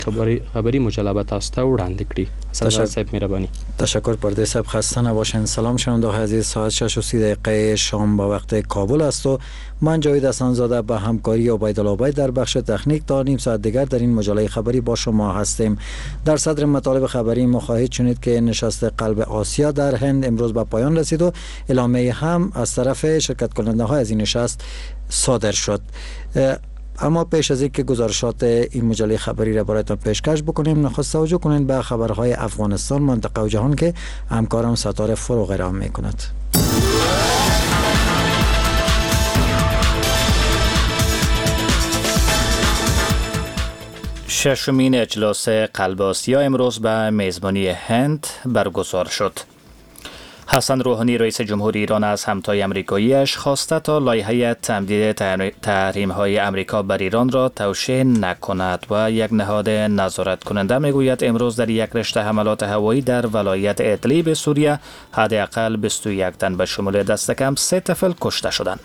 خبری مجلبه تاسو ته وړاندې کړي. سرکار صاحب مهرباني. تشکر پرده صاحب، خسته نباشین. سلام شنونده عزیز، ساعت 6:30 شام به وقت کابل است و من جاوید حسن‌زاده به همکاری عبیدالله عبید در بخش تکنیک تا نیم ساعت دیگر در این مجله خبری با شما هستیم. در صدر مطالب خبری ما خواهید شنید که نشست قلب آسیا در هند امروز به پایان رسید و اعلامیه هم از طرف شرکت کننده ها از این نشست صادر شد. اما پیش از اینکه گزارشات این مجله خبری را برایتان پیشکش بکنیم، نخست توجه کنید به خبرهای افغانستان، منطقه و جهان که همکارم ستاره فروغ ارائه می‌کند. ششمین اجلاس قلب آسیا امروز به میزبانی هند برگزار شد. حسن روحانی رئیس جمهور ایران از همتای آمریکایی‌اش خواسته تا لایحه تمدید تحریم‌های آمریکا بر ایران را توشیح نکند و یک نهاد نظارت کننده میگوید امروز در یک رشته حملات هوایی در ولایت ادلیب سوریه حداقل 21 تن به شمول دست کم 3 طفل کشته شدند.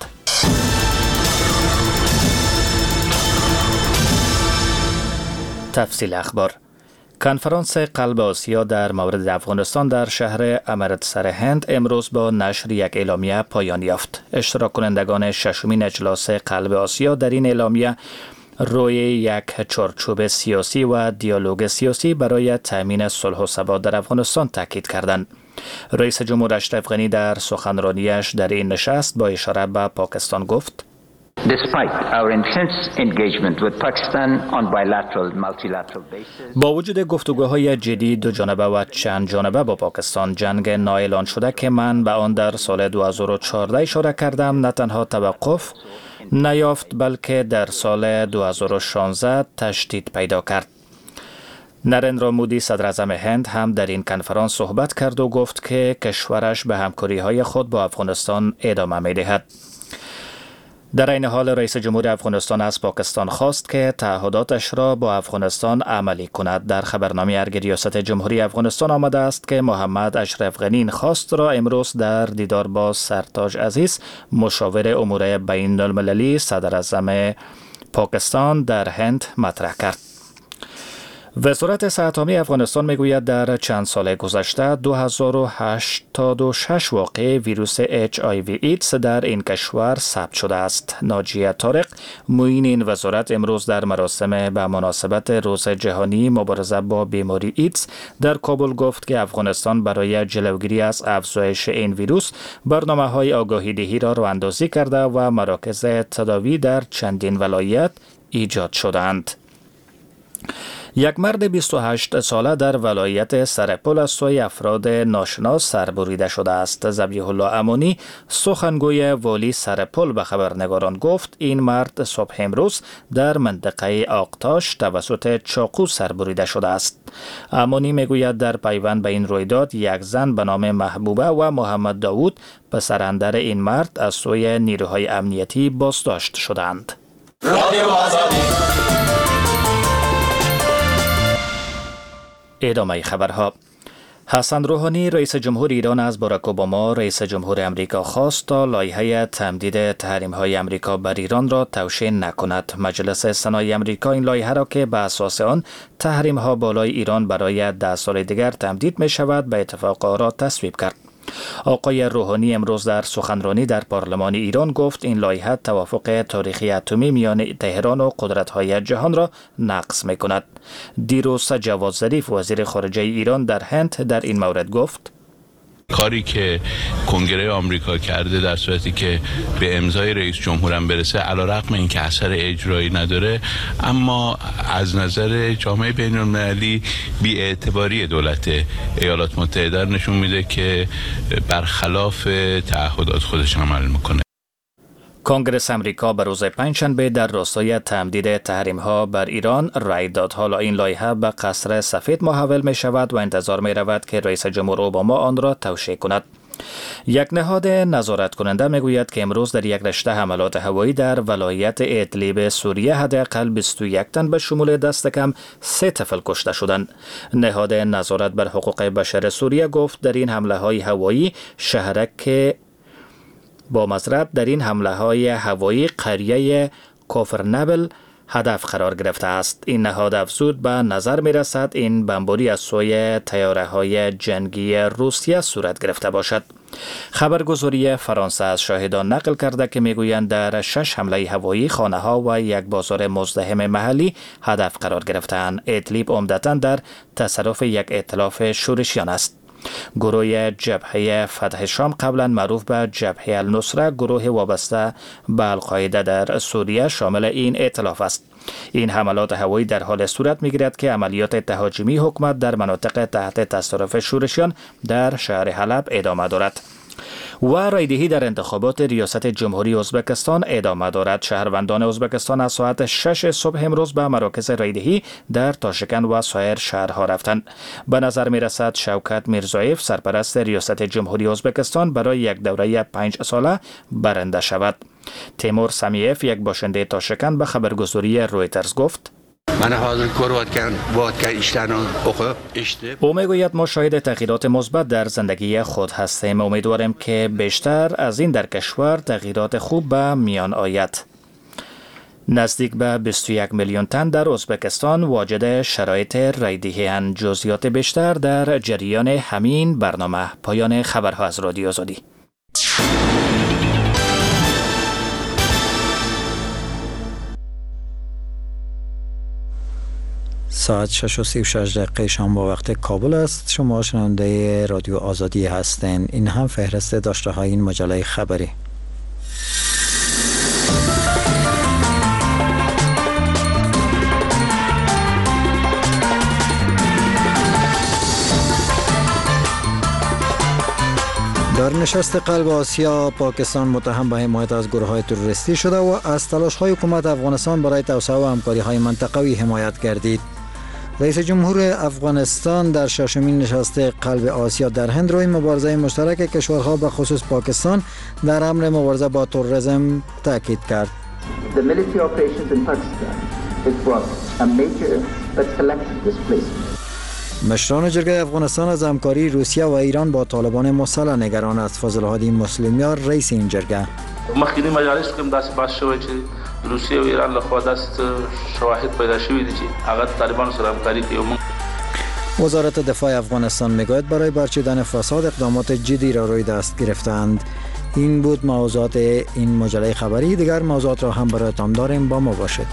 تفصیل اخبار. کنفرانس قلب آسیا در مورد افغانستان در شهر امرتسر هند امروز با نشر یک اعلامیه پایان یافت. اشتراک کنندگان ششمین اجلاس قلب آسیا در این اعلامیه روی یک چارچوب سیاسی و دیالوگ سیاسی برای تامین صلح و ثبات در افغانستان تاکید کردند. رئیس جمهور اشرف غنی در سخنرانیش در این نشست با اشاره به پاکستان گفت: با وجود گفتگوهای جدی دو جانبه و چند جانبه با پاکستان، جنگ نااعلان شده که من به آن در سال 2014 اشاره کردم نه تنها توقف نیافت بلکه در سال 2016 تشدید پیدا کرد. نریندرا مودی صدر اعظم هند هم در این کنفرانس صحبت کرد و گفت که کشورش به همکاری‌های خود با افغانستان ادامه می‌دهد. در این حال رئیس جمهور افغانستان از پاکستان خواست که تعهداتش را با افغانستان عملی کند. در خبرنامه ارگ ریاست جمهوری افغانستان آمده است که محمد اشرف غنی این خواست را امروز در دیدار با سرتاج عزیز مشاور امور بین المللی صدر اعظم پاکستان در هند مطرح کرد. وزارت صحت عامه افغانستان میگوید در چند سال گذشته 2086 واقعه ویروس HIV ایدز در این کشور ثبت شده است. ناجیه طارق معین این وزارت امروز در مراسم به مناسبت روز جهانی مبارزه با بیماری ایدز در کابل گفت که افغانستان برای جلوگیری از افزایش این ویروس برنامه‌های آگاهی دهی را راه‌اندازی کرده و مراکز تداوی در چندین ولایت ایجاد شدند. یک مرد 28 ساله در ولایت سرپل از سوی افراد ناشناس سربریده شده است. ذبیح الله امانی سخنگوی والی سرپل به خبرنگاران گفت این مرد صبح امروز در منطقه آقتاش توسط چاقو سربریده شده است. امانی میگوید در پیوند به این رویداد یک زن به نام محبوبه و محمد داوود پسراندر این مرد از سوی نیروهای امنیتی بازداشت شدند. ادامه خبرها. حسن روحانی رئیس جمهور ایران از باراک اوباما رئیس جمهور امریکا خواست تا لایحه تمدید تحریم‌های امریکا بر ایران را توشیح نکند. مجلس سنای امریکا این لایحه را که به اساس آن تحریم‌ها بالای ایران برای 10 سال دیگر تمدید می شود به اتفاق آرا تصویب کرد. آقای روحانی امروز در سخنرانی در پارلمان ایران گفت این لایحه توافق تاریخی اتمی میان تهران و قدرت‌های جهان را نقض می‌کند. دیروز جواد ظریف وزیر خارجه ایران در هند در این مورد گفت کاری که کنگره آمریکا کرده در صورتی که به امضای رئیس جمهورم برسه علیرغم اینکه اثر اجرایی نداره اما از نظر جامعه بین المللی بی‌اعتباری دولت ایالات متحده نشون میده که برخلاف تعهدات خودش عمل میکنه. کنگره امریکا به روز پنجشنبه در راستای تمدید تحریم‌ها بر ایران رأی داد. حالا این لایحه به قصر سفید محول می شود و انتظار می رود که رئیس جمهور اوباما آن را توشیح کند. یک نهاد نظارت کننده می گوید که امروز در یک رشته حملات هوایی در ولایت ادلیب سوریه حداقل 21 تن به شمول دست کم 3 طفل کشته شدند. نهاد نظارت بر حقوق بشر سوریه گفت در این حمله های هوایی شهرک با مضرب در این حمله های هوایی قریه کافرنبل هدف قرار گرفته است. این نهاد افزود به نظر می رسد این بمباری از سوی طیاره های جنگی روسیه صورت گرفته باشد. خبرگزاری فرانسه از شاهدان نقل کرده که میگویند در 6 حمله هوایی خانه ها و یک بازار مزدحم محلی هدف قرار گرفتند. ادلیب عمدتاً در تصرف یک ائتلاف شورشیان است. گروه جبهه فتح شام قبلا معروف به جبهه النصره گروه وابسته به القاعده در سوریه شامل این ائتلاف است. این حملات هوایی در حال صورت می‌گیرد که عملیات تهاجمی حکومت در مناطق تحت تصرف شورشیان در شهر حلب ادامه دارد. و رایدهی در انتخابات ریاست جمهوری ازبکستان ادامه دارد. شهروندان ازبکستان از ساعت 6 صبح امروز به مراکز رایدهی در تاشکند و سایر شهرها رفتند. به نظر می رسد شوکت میرزایف سرپرست ریاست جمهوری ازبکستان برای یک دوره 5 ساله برنده شود. تیمور سمیف یک باشنده تاشکند به خبرگزاری رویترز گفت: من حاضر وادکا işlerini oku işte. او میگوید ما شاهد تغییرات مثبت در زندگی خود هستیم. امیدواریم که بیشتر از این در کشور تغییرات خوب به میان آید. نزدیک به 21 میلیون تن در ازبکستان واجد شرایط رایدهی اند. جزئیات بیشتر در جریان همین برنامه. پایان خبرها از رادیو آزادی. ساعت 6:36 شام با وقت کابل است. شما شنونده رادیو آزادی هستین. این هم فهرست داشته های این مجله خبری. در نشست قلب آسیا پاکستان متهم به حمایت از گروه‌های تروریستی شده و از تلاش‌های حکومت افغانستان برای توسعه و همکاری‌های منطقوی حمایت گردید. رئیس جمهور افغانستان در ششمین نشست قلب آسیا در هند روی مبارزه مشترک کشورها به خصوص پاکستان در امر مبارزه با تروریسم تاکید کرد. The military operations in Pakistan it was a major but selective displacement. مشران جرگه افغانستان از همکاری روسیه و ایران با طالبان مسلح نگران است. فضل هادی مسلمیار رئیس این جرگه: مخکینی مجالس کوم داسې بحث شوی چې روسیه و ایران له خوا داسې شواهد پیدا شوي دي چې هغه طالبانو سره همکاري کوي. وزارت دفاع افغانستان میگوید برای برچیدن فساد اقدامات جدی را روی دست گرفتند. این بود موضوعات این مجله خبری. دیگر موضوعات را هم برایتان داریم، با ما باشید.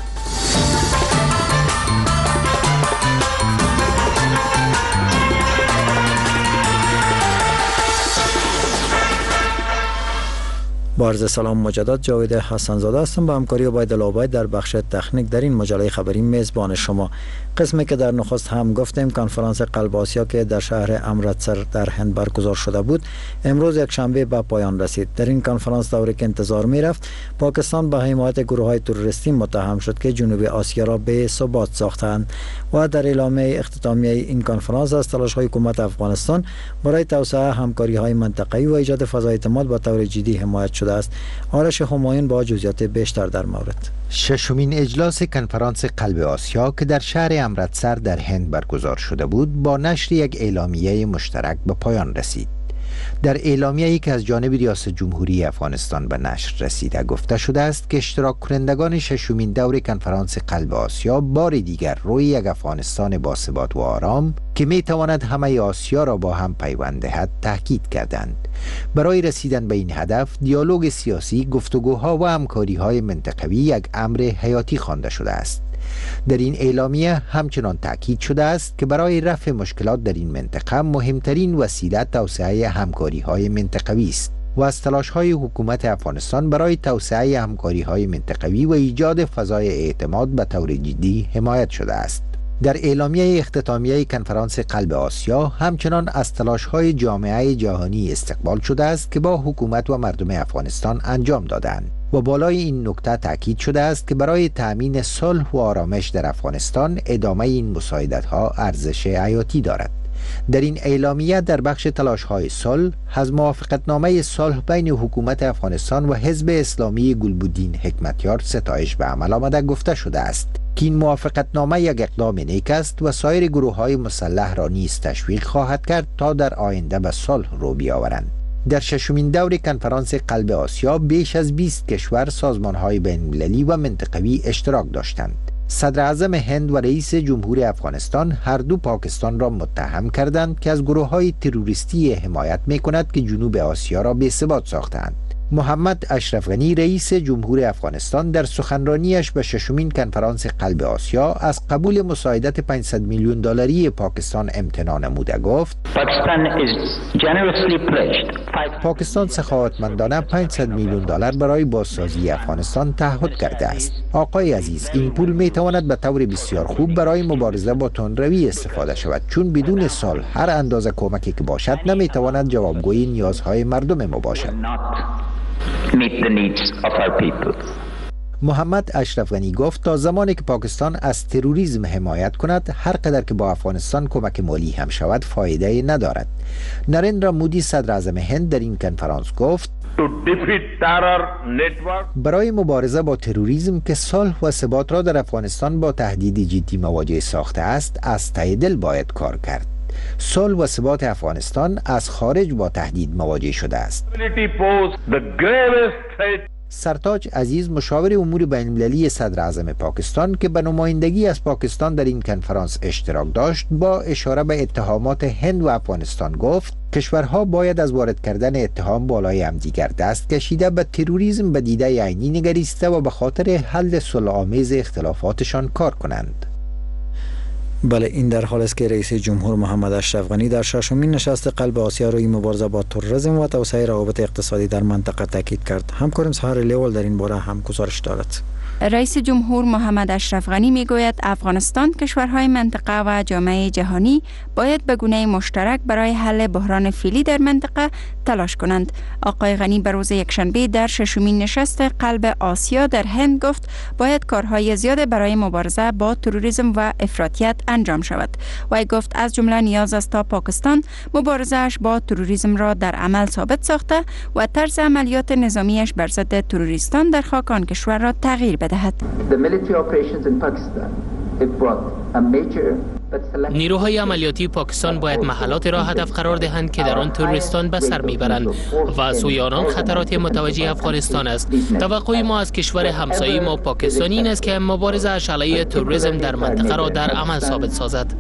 با عرض سلام مجدد، جاوید حسن زاده هستم. با همکاری عبیدالله عبید در بخش تکنیک در این مجله خبری میزبان شما. قسمی که در نخست هم گفتیم کنفرانس قلب آسیا که در شهر امرتسر در هند برگزار شده بود امروز یک شنبه به پایان رسید. در این کنفرانس دوری که انتظار می رفت پاکستان به حمایت گروه‌های تروریستی متهم شد که جنوب آسیا را به ثبات ساختند و در اعلامیه اختتامیه این کنفرانس از تلاش‌های حکومت افغانستان برای توسعه همکاری‌های منطقه‌ای و ایجاد فضای اعتماد به طور جدی حمایت شده است. آرش همایون با جزئیات بیشتر در مورد. ششمین اجلاس کنفرانس قلب آسیا که در شهر امرتسر در هند برگزار شده بود با نشر یک اعلامیه مشترک به پایان رسید. در اعلامیه‌ای که از جانب ریاست جمهوری افغانستان به نشر رسیده گفته شده است که اشتراک کنندگان ششمین دور کنفرانس قلب آسیا بار دیگر روی یک افغانستان باثبات و آرام که میتواند همه آسیا را با هم پیوند دهد تاکید کردند. برای رسیدن به این هدف دیالوگ سیاسی، گفتگوها و همکاری‌های منطقوی یک امر حیاتی خوانده شده است. در این اعلامیه همچنان تاکید شده است که برای رفع مشکلات در این منطقه مهمترین وسیله توسعه همکاری‌های منطقوی است و از تلاش‌های حکومت افغانستان برای توسعه همکاری‌های منطقوی و ایجاد فضای اعتماد به طور جدی حمایت شده است. در اعلامیه اختتامیه کنفرانس قلب آسیا همچنان از تلاش‌های جامعه جهانی استقبال شده است که با حکومت و مردم افغانستان انجام دادند و بالای این نکته تاکید شده است که برای تأمین صلح و آرامش در افغانستان ادامه این مساعدت‌ها ارزش حیاتی دارد. در این اعلامیه در بخش تلاش‌های صلح از موافقتنامه صلح بین حکومت افغانستان و حزب اسلامی گلبدین حکمتیار ستایش به عمل آمده گفته شده است که این موافقتنامه یک اقدام نیک است و سایر گروه‌های مسلح را نیز تشویق خواهد کرد تا در آینده به صلح رو بیاورند. در ششمین دور کنفرانس قلب آسیا بیش از 20 کشور سازمان‌های بین‌المللی و منطقوی اشتراک داشتند. صدر اعظم هند و رئیس جمهور افغانستان هر دو پاکستان را متهم کردند که از گروه‌های تروریستی حمایت می‌کند که جنوب آسیا را بی‌ثبات ساختند. محمد اشرف غنی رئیس جمهور افغانستان در سخنرانیش به ششمین کنفرانس قلب آسیا از قبول مساعدت 500 میلیون دلاری پاکستان امتناع نموده گفت پاکستان سخاوتمندانه 500 میلیون دلار برای بازسازی افغانستان تعهد کرده است. آقای عزیز، این پول می تواند به طور بسیار خوب برای مبارزه با تندروی استفاده شود، چون بدون سال هر اندازه کمکی که باشد نمی تواند جوابگوی نیازهای مردم ما باشد. محمد اشرف غنی گفت تا زمانی که پاکستان از تروریسم حمایت کند، هر قدر که با افغانستان کمک مالی هم شود فایده ندارد. نریندرا مودی صدر اعظم هند در این کنفرانس گفت برای مبارزه با تروریسم که صلح و ثبات را در افغانستان با تهدید جدی مواجه ساخته است، از ته دل باید کار کرد. صلح و ثبات افغانستان از خارج با تهدید مواجه شده است. سرتاج عزیز مشاور امور بین‌المللی صدر اعظم پاکستان که به نمایندگی از پاکستان در این کنفرانس اشتراک داشت، با اشاره به اتهامات هند و افغانستان گفت کشورها باید از وارد کردن اتهام بالای همدیگر دست کشیده به تروریسم به دیده عینی نگریسته و به خاطر حل صلح‌آمیز اختلافاتشان کار کنند. بله، این در حال است که رئیس جمهور محمد اشرف غنی در ششمین نشست قلب آسیا روی مبارزه با تروریسم و توسعه روابط اقتصادی در منطقه تاکید کرد. همکارم سحر لیول در این باره هم گزارش دارد. رئیس جمهور محمد اشرف غنی میگوید افغانستان، کشورهای منطقه و جامعه جهانی باید به گونه مشترک برای حل بحران فعلی در منطقه تلاش کنند. آقای غنی به روز یکشنبه در ششمین نشست قلب آسیا در هند گفت باید کارهای زیاد برای مبارزه با تروریسم و افراطیت انجام شود. وی گفت از جمله نیاز است تا پاکستان مبارزه‌اش با تروریسم را در عمل ثابت ساخته و طرز عملیات نظامیش بر ضد تروریستان در خاک آن کشور را تغییر بدهد. نیروهای عملیاتی پاکستان باید محلات را هدف قرار دهند که در آن تروریستان به سر میبرند و سوی آنان خطرات متوجه افغانستان است. توقع ما از کشور همسایه ما پاکستان این است که مبارزه علیه تروریسم در منطقه را در عمل ثابت سازد.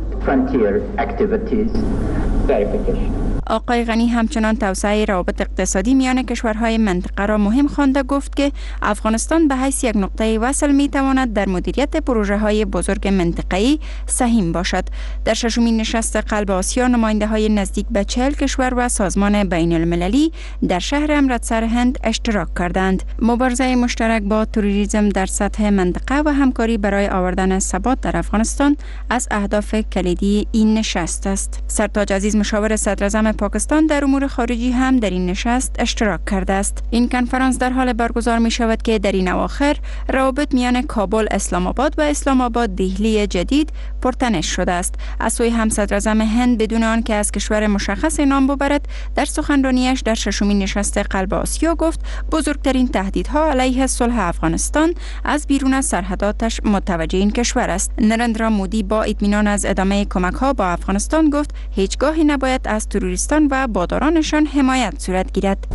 آقای غنی همچنان توسعه روابط اقتصادی میان کشورهای منطقه را مهم خوانده گفت که افغانستان به حیث یک نقطه وصل می تواند در مدیریت پروژه های بزرگ منطقه‌ای سهیم باشد. در ششمین نشست قلب آسیا نماینده های نزدیک به 40 کشور و سازمان بین المللی در شهر امرتسر هند اشتراک کردند. مبارزه مشترک با تروریسم در سطح منطقه و همکاری برای آوردن ثبات در افغانستان از اهداف کلیدی این نشست است. سرتاج عزیز مشاور صدر اعظم پاکستان در امور خارجی هم در این نشست اشتراک کرده است. این کنفرانس در حال برگزار می شود که در این اواخر روابط میان کابل اسلام آباد و اسلام آباد دهلی جدید پرتنش شده است. از سوی هم صدر اعظم هند بدون آن که از کشور مشخص نام ببرد در سخنرانیش در ششمین نشست قلب آسیا گفت بزرگترین تهدیدها علیه صلح افغانستان از بیرون از سرحداتش متوجه این کشور است. نریندرا مودی با اطمینان از ادامه کمک‌ها با افغانستان گفت هیچگاهی نباید از تروریستان و بادارانشان حمایت صورت گیرد.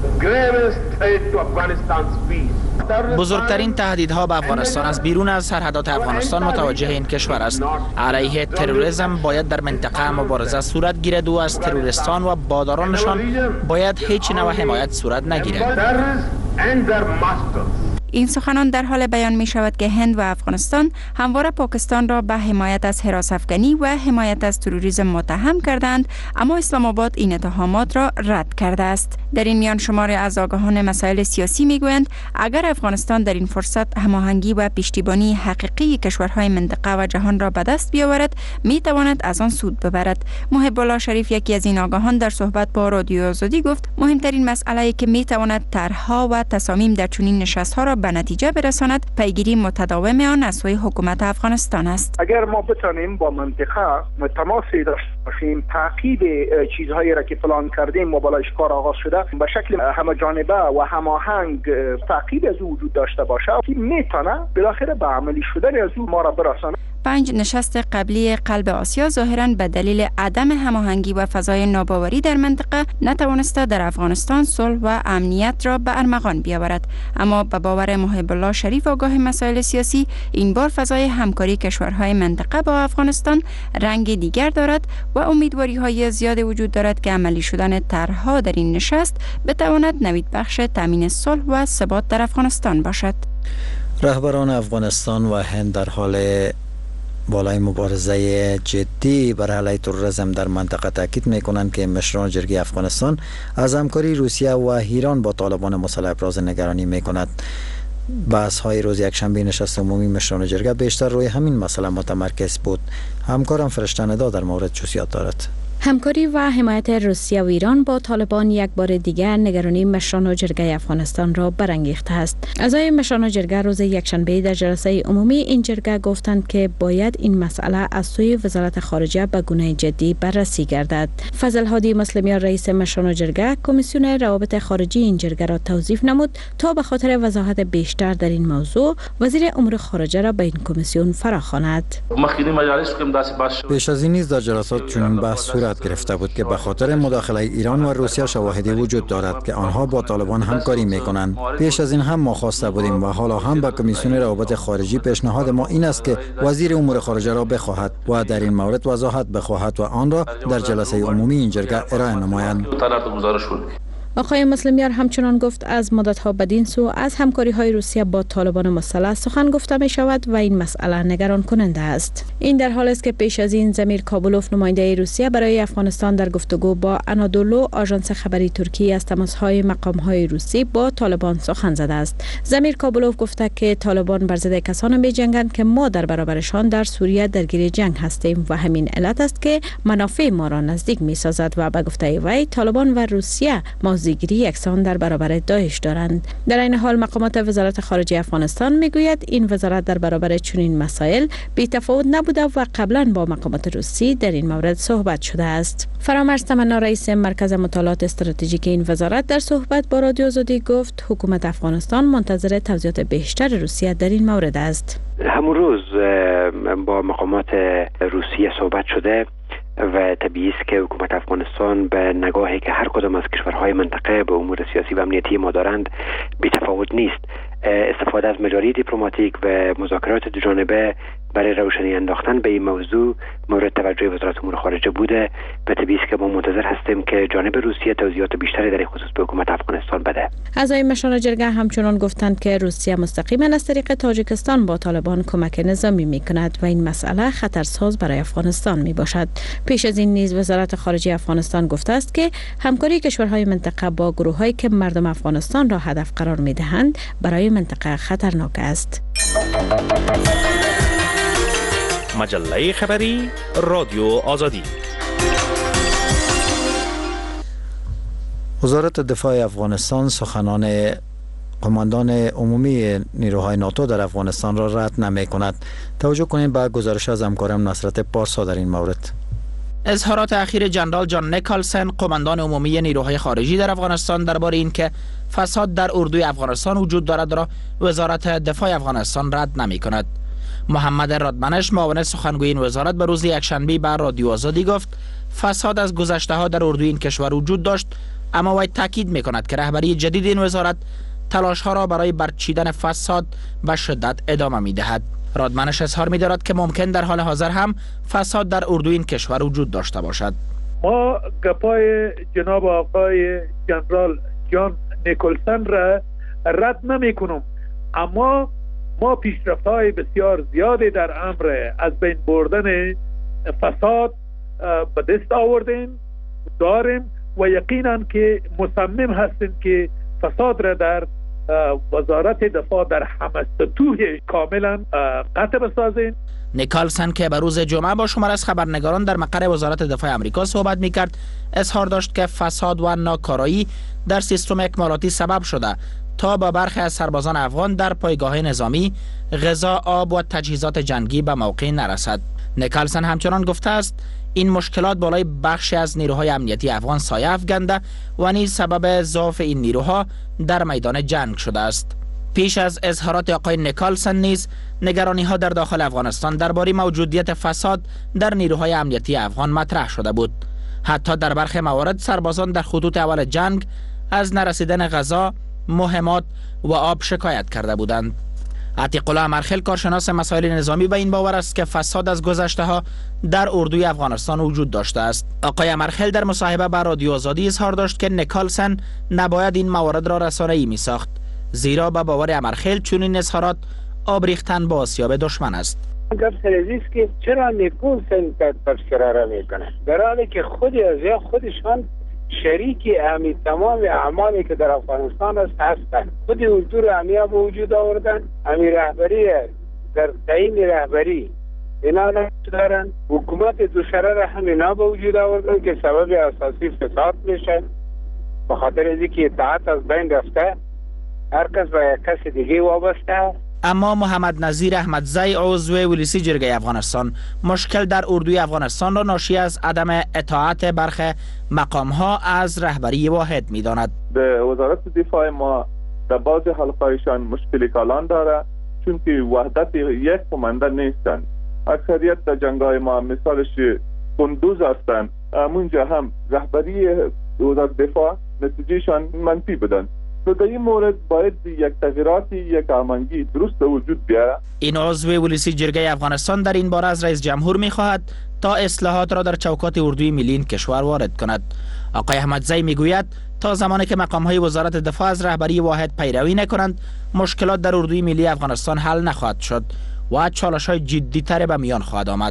بزرگترین تهدیدها به افغانستان از بیرون از سرحدات افغانستان متوجه این کشور است. علیه تروریسم باید در منطقه مبارزه صورت گیرد و از تروریستان و بادارانشان باید هیچ نوع حمایت صورت نگیرد. این سخنان در حال بیان می شود که هند و افغانستان همواره پاکستان را به حمایت از هراس‌افکنی و حمایت از تروریسم متهم کردند، اما اسلام آباد این اتهامات را رد کرده است. در این میان شماری از آگاهان مسائل سیاسی می گویند اگر افغانستان در این فرصت هماهنگی و پشتیبانی حقیقی کشورهای منطقه و جهان را به دست بیاورد می تواند از آن سود ببرد. محب الله شریف یکی از این آگاهان در صحبت با رادیو آزادی گفت مهمترین مسئله که می تواند طرح‌ها و تصامیم در چنین نشست‌ها را به نتیجه برساند پیگیری متداوم آن از سوی حکومت افغانستان است. اگر ما بتانیم با منطقه تماسی داشته باشیم، تعقیب چیزهایی را که پلان کردیم و بالایش کار آغاز شده به شکل همه‌جانبه و هماهنگ تعقیب از او وجود داشته باشه که میتونه بالاخره به عملی شدن از او ما را برساند. 5 نشست قبلی قلب آسیا ظاهراً به دلیل عدم هماهنگی و فضای ناباوری در منطقه نتوانسته در افغانستان صلح و امنیت را به ارمغان بیاورد. اما به باور محب الله شریف آگاه مسائل سیاسی، این بار فضای همکاری کشورهای منطقه با افغانستان رنگ دیگر دارد و امیدواری‌های زیاد وجود دارد که عملی شدن طرح‌ها در این نشست بتواند نویدبخش تامین صلح و ثبات در افغانستان باشد. رهبران افغانستان و هند در حال بالای مبارزه جدی بر علیه تروریسم در منطقه تاکید می‌کنند که مشران جرگه افغانستان از همکاری روسیه و ایران با طالبان مسلح ابراز نگرانی می‌کند. بحث های روز یکشنبه نشست عمومی مشران جرگه بیشتر روی همین مسئله متمرکز بود. همکارم فرشته ندا در مورد جزئیات دارد. همکاری و حمایت روسیه و ایران با طالبان یک بار دیگر نگرانی مشران جرگه افغانستان را برانگیخته است. اعضای مشران جرگه روز یکشنبه در جلسه عمومی این جرگه گفتند که باید این مسئله از سوی وزارت خارجه به گونه جدی بررسی گردد. فضل هادی مسلمیان رئیس مشران جرگه کمیسیون روابط خارجی این جرگه را توصیف نمود تا به خاطر وضاحت بیشتر در این موضوع وزیر امور خارجه را به این کمیسیون فراخواند. پیش از این نیز در جلسات چنین بحث صورت گرفته بود که به خاطر مداخله ایران و روسیه شواهدی وجود دارد که آنها با طالبان همکاری میکنند. پیش از این هم ما خواسته بودیم و حالا هم به کمیسیون روابط خارجی پیشنهاد ما این است که وزیر امور خارجه را بخواهد و در این مورد وضاحت بخواهد و آن را در جلسه عمومی این جرگه ارائه نمایند. آقای مسلمیان همچنان گفت از مدت‌ها بدین سو از همکاری‌های روسیه با طالبان مسلح سخن گفته می شود و این مسئله نگران کننده است. این در حالی است که پیش از این زمیر کابولوف نماینده روسیه برای افغانستان در گفتگو با انادولو آژانس خبری ترکی از تماس‌های مقام‌های روسی با طالبان سخن زده است. زمیر کابولوف گفته که طالبان بر ضد کسانی می‌جنگند که ما در برابرشان در سوریه درگیر جنگ هستیم و همین علت است که منافع ما را نزدیک می‌سازد و به گفته وی طالبان و روسیه موضع‌گیری یکسان در برابر داعش دارند. در این حال مقامات وزارت خارجه افغانستان میگوید این وزارت در برابر چنین مسائل بی‌تفاوت نبوده و قبلا با مقامات روسی در این مورد صحبت شده است. فرامرز تمنا رئیس مرکز مطالعات استراتژیک این وزارت در صحبت با رادیو آزادی گفت حکومت افغانستان منتظر توضیحات بیشتر روسیه در این مورد است. همون روز با مقامات روسیه صحبت شده و طبیعی است که حکومت افغانستان به نگاهی که هر کدام از کشورهای منطقه به امور سیاسی و امنیتی ما دارند بی‌تفاوت نیست. استفاده از مجاری دیپلماتیک و مذاکرات دوجانبه برای روشنی انداختن به این موضوع مورد توجه وزارت امور خارجه بوده و طبیعی است که ما منتظر هستیم که جانب روسیه توضیحات بیشتری در این خصوص به حکومت افغانستان بده. اعضای مشران جرگه همچنان گفتند که روسیه مستقیما از طریق تاجیکستان با طالبان کمک نظامی می‌کند و این مسئله خطرساز برای افغانستان میباشد. پیش از این نیز وزارت خارجه افغانستان گفته است که همکاری کشورهای منطقه با گروه‌هایی که مردم افغانستان را هدف قرار می‌دهند برای منطقه خطرناک است. مجله خبری رادیو آزادی. وزارت دفاع افغانستان سخنان قماندان عمومی نیروهای ناتو در افغانستان را رد نمی کند. توجه کنید به گزارش از همکارم نصرت پارسا در این مورد. اظهارات اخیر جنرال جان نیکلسن قماندان عمومی نیروهای خارجی در افغانستان درباره اینکه فساد در اردوی افغانستان وجود دارد را وزارت دفاع افغانستان رد نمی کند. محمد رادمنش معاون سخنگوی این وزارت به روز یکشنبه به رادیو آزادی گفت فساد از گذشته ها در اردوی این کشور وجود داشت، اما وی تاکید می کند که رهبری جدید این وزارت تلاش ها را برای برچیدن فساد به شدت ادامه می دهد. رادمنش اظهار می دارد که ممکن در حال حاضر هم فساد در اردوی این کشور وجود داشته باشد. ما گپای جناب آقای جنرال جان نیکلسن را رد نمی کنم، اما ما پیشرفت‌های بسیار زیادی در امر از بین بردن فساد به دست آوردیم داریم و یقینا که مصمم هستیم که فساد را در وزارت دفاع در همه سطوح کاملا قطع بسازیم. نیکلسن که به روز جمعه با شمار از خبرنگاران در مقر وزارت دفاع آمریکا صحبت می‌کرد اظهار داشت که فساد و ناکارایی در سیستم اکمالاتی سبب شده تا با برخی از سربازان افغان در پایگاه نظامی غذا، آب و تجهیزات جنگی به موقع نرسد. نیکلسن همچنان گفته است این مشکلات بالای بخشی از نیروهای امنیتی افغان سایه افکنده و نیز سبب ضعف این نیروها در میدان جنگ شده است. پیش از اظهارات آقای نیکلسن نیز نگرانی ها در داخل افغانستان درباره موجودیت فساد در نیروهای امنیتی افغان مطرح شده بود. حتی در برخی موارد سربازان در خطوط اول جنگ از نرسیدن غذا، مهمات و آب شکایت کرده بودند. عتیق الله امرخیل کارشناس مسائل نظامی به این باور است که فساد از گذشته ها در اردوی افغانستان وجود داشته است. آقای امرخیل در مصاحبه با رادیو آزادی اظهار داشت که نیکلسن نباید این موارد را رسانه‌ای می ساخت، زیرا به باور امرخیل چنین اظهارات آب ریختن با آسیاب دشمن است. گفت سرزیست که چرا نیکلسن تبصره را میکنه، در حالی که خودشان شریکی همین تمام اعمالی که در افغانستان هستند. خود اردو را همیا به وجود آوردن، همین رهبری در تعیین رهبری اینا دارن، حکومت دوسره را هم اینا به وجود آوردن که سبب اساسی فساد میشه. به خاطر از اینکه اطاعت از بین رفته، هر کس به یک کس دیگه وابسته. اما محمد نظیر احمدزی عضو ولسی جرگه افغانستان مشکل در اردوی افغانستان را ناشی از عدم اطاعت برخی مقام‌ها از رهبری واحد می‌داند. به وزارت دفاع ما در بعض حلقه‌ایشان مشکل کلان داره، چون که وحدت یک کمانده نیستند. اکثریت در جنگ‌های ما مثالش کندوز هستند، اونجا هم رهبری وزارت دفاع نتیجهشان منفی بودند. در این مورد باید یک تغییراتی، یک آمنگی درست وجود بیاید. این عضو ولسی جرگه افغانستان در این باره از رئیس جمهور می‌خواهد تا اصلاحات را در چوکات اردوی ملی این کشور وارد کند. آقای احمدزی میگوید تا زمانی که مقام‌های وزارت دفاع از رهبری واحد پیروی نکنند، مشکلات در اردوی ملی افغانستان حل نخواهد شد و چالش‌های جدی‌تر به میان خواهد آمد.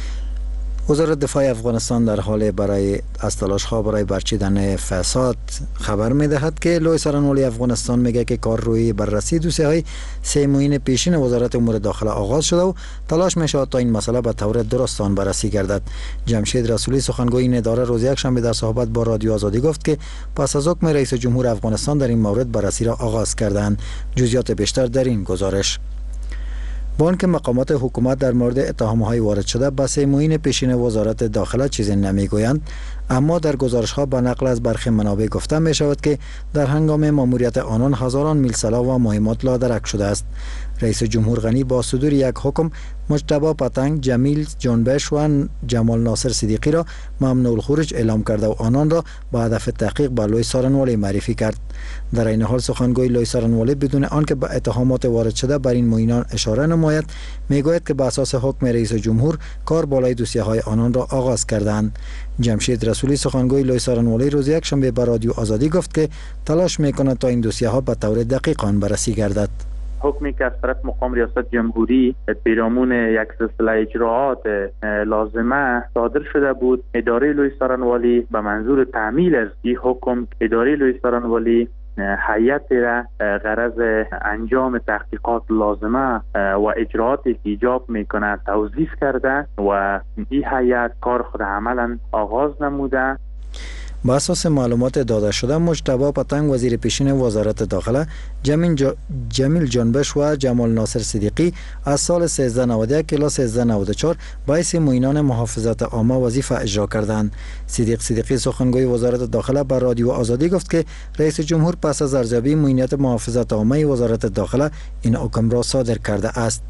وزارت دفاع افغانستان در حال از تلاش‌ها برای برچیدن فساد خبر می‌دهد که لوی سرانوالی افغانستان میگه که کار روی بررسی دوسیه‌های 3 معین پیشین وزارت امور داخله آغاز شده و تلاش می‌شود تا این مسئله به طور درست آن بررسی گردد. جمشید رسولی سخنگوی این اداره روز یکشنبه در صحبت با رادیو آزادی گفت که پس از حکم رئیس جمهور افغانستان در این مورد بررسی را آغاز کردند. جزئیات بیشتر در این گزارش. بانک مقامات حکومت در مورد اتهام‌های وارد شده به 3 معین پیشین وزارت داخله چیزی نمیگویند، اما در گزارش‌ها به نقل از برخی منابع گفته می شود که در هنگام ماموریت آنان هزاران میل سلاح و مهمات لادرک شده است. رئیس جمهور غنی با صدور یک حکم مجتبی پتنگ، جمیل جنبش و جمال ناصر صدیقی را ممنوع الخروج اعلام کرده و آنان را به هدف تحقیق به لوی سارنوالی معرفی کرد. در این حال سخنگوی لوی سارنوالی بدون آنکه به اتهامات وارد شده بر این معینان اشاره نماید میگوید که به اساس حکم رئیس جمهور کار بالای دوسیه‌های آنان را آغاز کردند. جمشید رسولی سخنگوی لوی سارنوالی روز یکشنبه به رادیو آزادی گفت که تلاش میکند تا این دوسیه‌ها به طور دقیق آن بررسی گردد. حکمی که از طرف مقام ریاست جمهوری پیرامون یک سلسله اجراعات لازمه صادر شده بود، اداره لوی سارنوالی به منظور تعمیل از این حکم اداره لوی سارنوالی هیئت را غرض انجام تحقیقات لازمه و اجراعاتی که ایجاب میکنه توظیف کرده و این هیئت کار خود عملا آغاز نموده. با اساس معلومات داده شده مجتبی پتنگ وزیر پیشین وزارت داخله، جمیل جنبش و جمال ناصر صدیقی از سال 1391 الی 1394 باعث معینان محافظت عامه وظیفه اجرا کردند. صدیقی سخنگوی وزارت داخله بر رادیو آزادی گفت که رئیس جمهور پس از ارزیابی معینیت محافظت عامه وزارت داخله این حکم را صادر کرده است.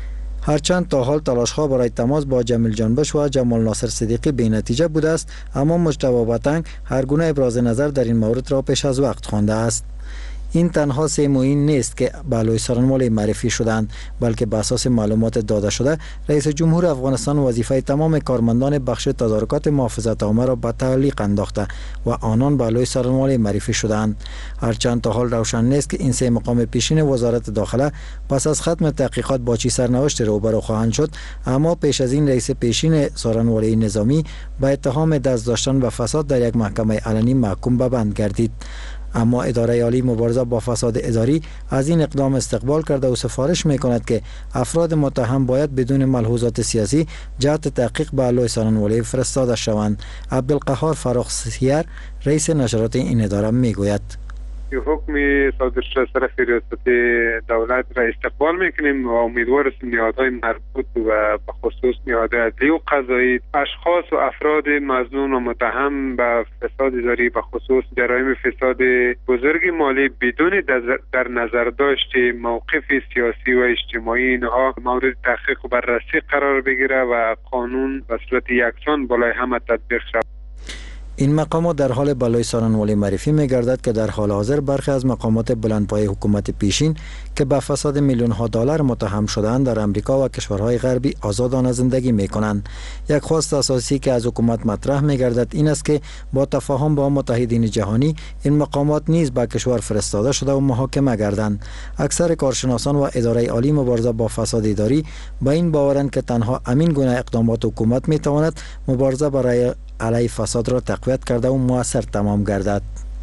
هرچند تا حال تلاش‌ها برای تماس با جمیل جنبش و جمال ناصر صدیقی بی نتیجه بوده است، اما مجتبی پتنگ هر گونه ابراز نظر در این مورد را پیش از وقت خوانده است. این تنها 3 معین نیست که به لوی سارنوالی معرفی شدند، بلکه به اساس معلومات داده شده رئیس جمهور افغانستان وظیفه تمام کارمندان بخش تدارکات محافظت عامه را به تعلیق انداخته و آنان به لوی سارنوالی معرفی شدند. هرچند تا حال روشن نیست که این 3 مقام پیشین وزارت داخله پس از ختم تحقیقات با چه سرنوشتی روبرو خواهند شد، اما پیش از این رئیس پیشین سارنوالی نظامی به اتهام دست داشتن به فساد در یک محکمه علنی محکوم به بند گردید. اما اداره عالی مبارزه با فساد اداری از این اقدام استقبال کرده و سفارش میکند که افراد متهم باید بدون ملحوظات سیاسی جهت تحقیق به لوی سارنوالی فرستاده شوند. عبدالقهار فراخسیر رئیس نشرات این اداره میگوید حکم صادر شده از طرف ریاست دولت را استقبال میکنیم و امیدوار هستیم نهادهای مربوط و به خصوص نهادهای عدلی و قضایی اشخاص و افراد مظنون و متهم به فساد اداری به خصوص جرایم فساد بزرگ مالی بدون در نظر داشت موقف سیاسی و اجتماعی اینها مورد تحقیق و بررسی قرار بگیره و قانون به صورت یکسان بالای همه تطبیق شود. این مقامات در حال بلای سارنوالی معرفی می‌گردد که در حال حاضر برخی از مقامات بلندپایه حکومت پیشین که به فساد میلیون‌ها دلار متهم شده‌اند در امریکا و کشورهای غربی آزادانه زندگی می‌کنند. یک خواست اساسی که از حکومت مطرح می‌گردد این است که با تفاهم با متحدین جهانی این مقامات نیز به کشور فرستاده شده و محاکمه گردند. اکثر کارشناسان و اداره عالی مبارزه با فساد اداری به این باورند که تنها همین گونه اقدامات حکومت می‌تواند مبارزه برای علیه فساد را تقویت کرده و موثر تمام گردد.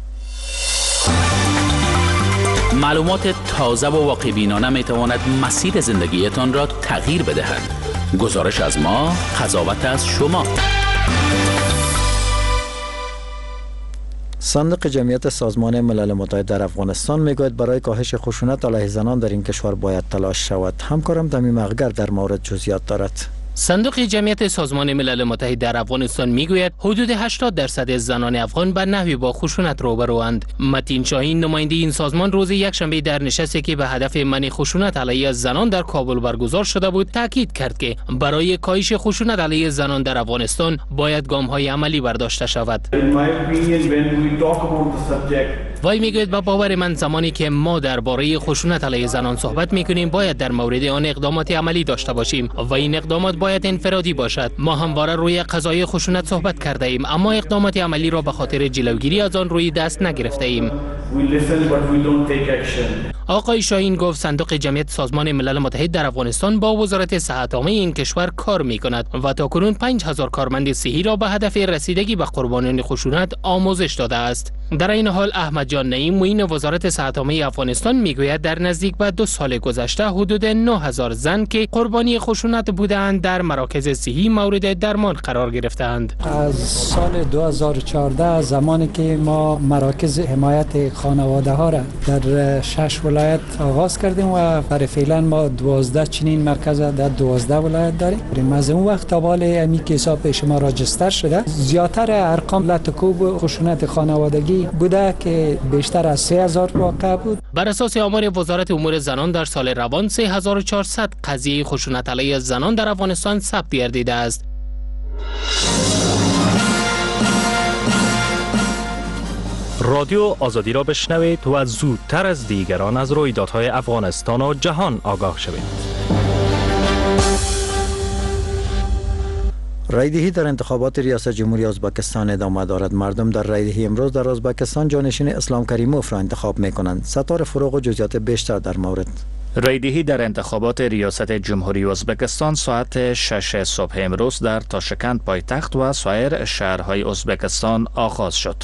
معلومات تازه و واقع بینانه می تواند مسیر زندگیتان را تغییر بدهد. گزارش از ما، قضاوت از شما. صندوق جمعیت سازمان ملل متحد در افغانستان میگوید برای کاهش خشونت علیه زنان در این کشور باید تلاش شود. همکارم دمی مغگر در مورد جزئیات دارد. صندوق جمعیت سازمان ملل متحد در افغانستان میگوید حدود 80% زنان افغان به نحوی با خشونت روبروند. متین شاهین نماینده این سازمان روز یکشنبه در نشستی که به هدف منع خشونت علیه زنان در کابل برگزار شده بود تاکید کرد که برای کاهش خشونت علیه زنان در افغانستان باید گام‌های عملی برداشته شود. وی میگوید به باور من زمانی که ما درباره خشونت علیه زنان صحبت میکنیم باید در مورد آن اقدامات عملی داشته باشیم و این اقدامات باید انفرادی باشد. ما همواره روی قضای خشونت صحبت کرده ایم اما اقدامات عملی را به خاطر جلوگیری از آن روی دست نگرفته ایم. آقای شاهین گفت صندوق جمعیت سازمان ملل متحد در افغانستان با وزارت صحت عامه این کشور کار میکند و تاکنون 5000 کارمند صحی را به هدف رسیدگی به قربانیان خشونت آموزش داده است. در این حال احمد جان نعیم معین وزارت صحت عامه افغانستان میگوید در نزدیک به 2 سال گذشته حدود 9000 زن که قربانی خشونت بودند در مراکز صحی مورد درمان قرار گرفتند. از سال 2014 زمانی که ما مراکز حمایت خانواده ها را در 6 ولایت آغاز کردیم و برای فعلا ما 12 چنین مرکز در 12 ولایت داریم. از اون وقت تا حال امی که حساب شما راجستر شده زیاتر ارقام لطکوب خشونت خانوادگی بوده که بیشتر از 3000 واقع بود. بر اساس آمار وزارت امور زنان در سال روان 3400 قضیه خشونت علیه زنان در افغانستان ثبت گردیده است. رادیو آزادی را بشنوید و زودتر از دیگران از رویدادهای افغانستان و جهان آگاه شوید. رایدهی در انتخابات ریاست جمهوری ازبکستان ادامه دارد. مردم در رایدهی امروز در ازبکستان جانشین اسلام کریموف را انتخاب می کنند. ستاره فروغ و جزئیات بیشتر در مورد. رایدهی در انتخابات ریاست جمهوری ازبکستان ساعت 6 صبح امروز در تاشکند پایتخت و سایر شهرهای ازبکستان آغاز شد.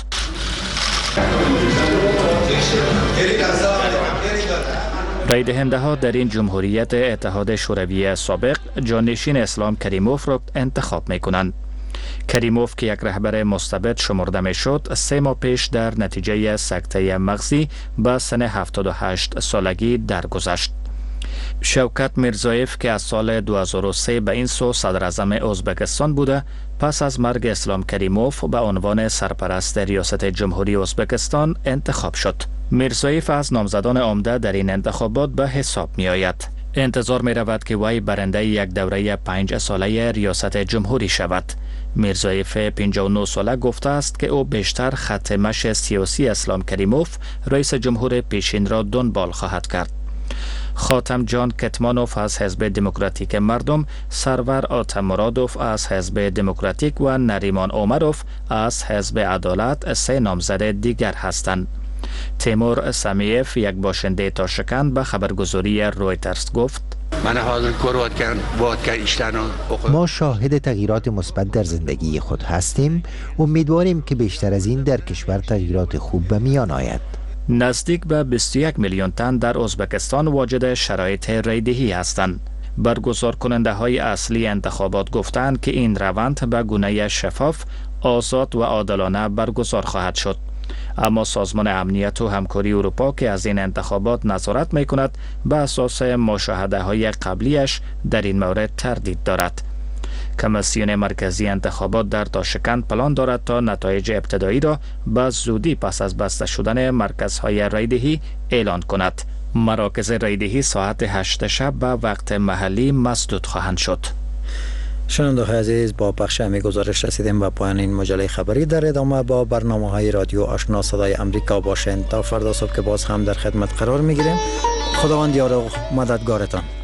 رای دهنده ها در این جمهوریت اتحاد شوروی سابق جانشین اسلام کریموف را انتخاب می کنند. کریموف که یک رهبر مستبد شمرده می شد 3 ماه پیش در نتیجه سکته مغزی به سن 78 سالگی درگذشت. شوکت میرزایف که از سال 2003 به این سو صدر اعظم ازبکستان بوده پس از مرگ اسلام کریموف به عنوان سرپرست ریاست جمهوری ازبکستان انتخاب شد. میرزایف از نامزدان عمده در این انتخابات به حساب می آید. انتظار می رود که وی برنده یک دوره 5 ساله ریاست جمهوری شود. میرزایف 59 ساله گفته است که او بیشتر خط مشی سیاسی اسلام کریموف رئیس جمهور پیشین را دنبال خواهد کرد. خاتم جان کتمانوف از حزب دموکراتیک مردم، سرور آتم مرادوف از حزب دموکراتیک و نریمان اومروف از حزب عدالت 3 نامزد دیگر هستند. تیمور سمیف یک باشنده تاشکند به خبرگزاری رویترز گفت: ما شاهد تغییرات مثبت در زندگی خود هستیم. امیدواریم که بیشتر از این در کشور تغییرات خوب به میان آید. نزدیک به 21 میلیون تن در ازبکستان واجد شرایط رایدهی هستند. برگزار کننده های اصلی انتخابات گفتند که این روند به گونه شفاف، آزاد و عادلانه برگزار خواهد شد. اما سازمان امنیت و همکاری اروپا که از این انتخابات نظارت می کند به اساس مشاهده های قبلیش در این مورد تردید دارد. کمیسیون مرکزی انتخابات در داشکند پلان دارد تا نتایج ابتدایی را به زودی پس از بسته شدن مرکزهای رایدهی اعلان کند. مراکز رایدهی ساعت 8 شب به وقت محلی مسدود خواهند شد. شنونده‌های عزیز، با بخش همی گزارش رسیدیم به پایان این مجله خبری. در ادامه با برنامه‌های رادیو آشنا صدای امریکا باشین. تا فردا صبح که باز هم در خدمت قرار می‌گیریم. خداوند یار و مددگارتان.